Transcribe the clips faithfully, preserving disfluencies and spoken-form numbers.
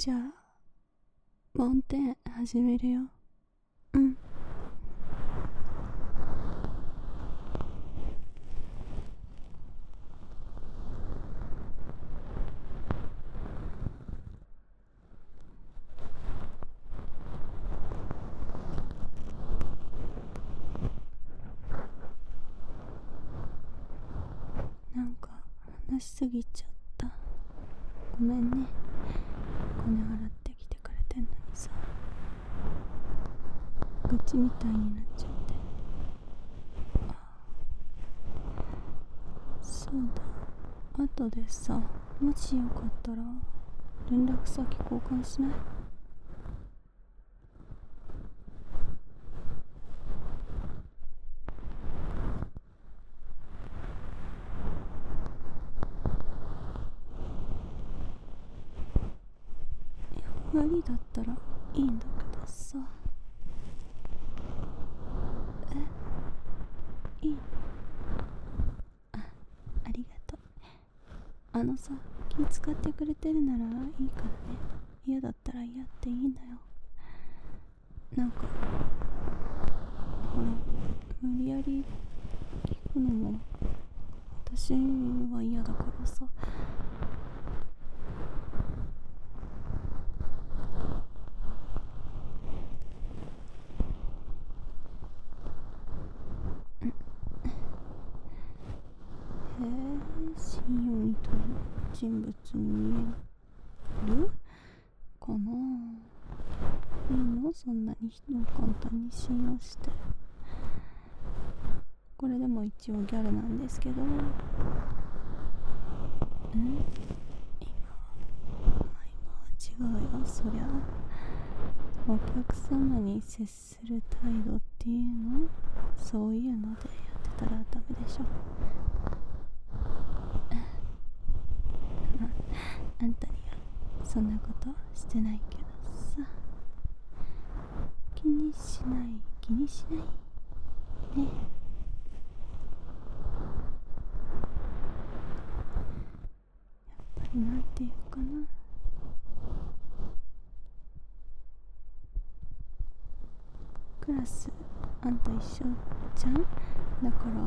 じゃあ運転始めるよ。うん。なんか話しすぎちゃった。ごめんね。金払ってきてくれてんのにさ、愚痴みたいになっちゃって。あ、そうだ、後でさ、もしよかったら連絡先交換しない？いや、無理だったらいいんだけどさ。え、いい？あ、ありがとう。あのさ、気使ってくれてるならいいからね。嫌だったら嫌っていいんだよ。なんかほら、無理やり聞くのも私は嫌だからさ。へえ、信用に足る人物に見えるかな。いいの？そんなに人を簡単に信用して。これでも一応ギャルなんですけど。え、今は、まあ今は違うよ、そりゃ。お客様に接する態度っていうの、そういうのでやってたらダメでしょ。まあ、あんたにはそんなことしてないけどさ。気にしない、気にしないね。やっぱりなんていうかな、クラスあんた一緒じゃん。だから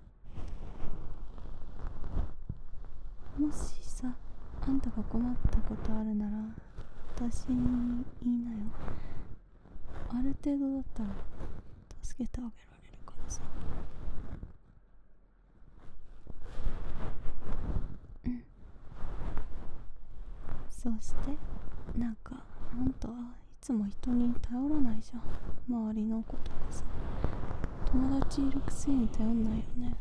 もしさ、あんたが困ったことあるなら私に言いなよ。ある程度だったら助けてあげられるからさ。うん。そうして。なんかあんたはいつも人に頼らないじゃん、周りの子とかさ。友達いるくせに頼んないよね。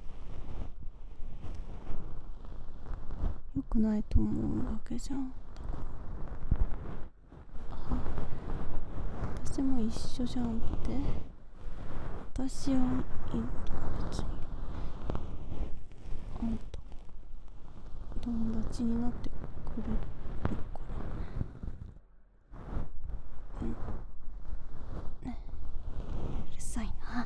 良くないと思うわけじゃん。あ、私も一緒じゃんって。私はいいんだ、別に。あんた友達になってくれるから。うんね、うるさいな。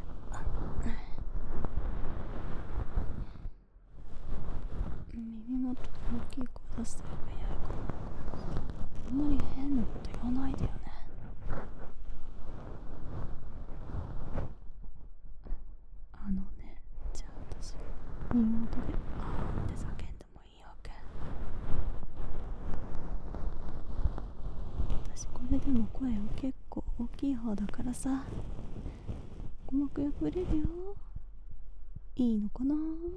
耳元で大きい声出すとやばいやかな。あんまり変なこと言わないでよね。あのね、じゃあ私耳元であーって叫んでもいいわけ？私これでも声は結構大きい方だからさ、鼓膜破れるよ。いいのかな？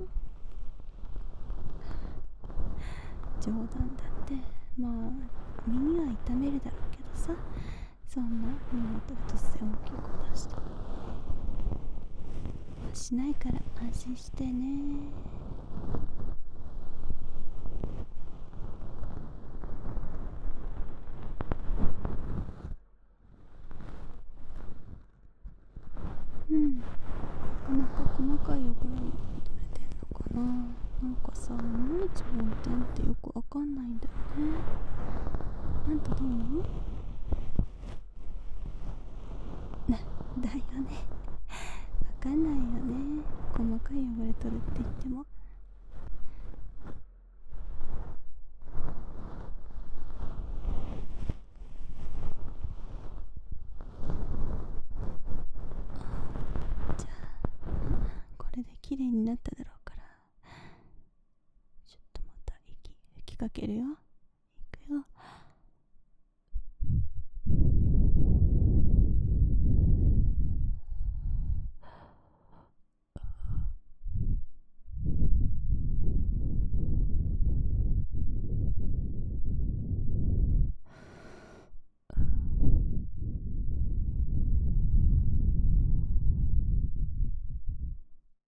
冗談だって。まあ耳は痛めるだろうけどさ、そんな耳元で突然大きい声出してしないから安心してね。うん。なかなか細かい汚れも取れてんのかな。なんかさ、いまいち梵天ってよくわかんないんだよね。あんたどう思う？な、だよね。わかんないよね、細かい汚れ取るって言っても。 きれいになっただろうから。ちょっとまた息吹きかけるよ。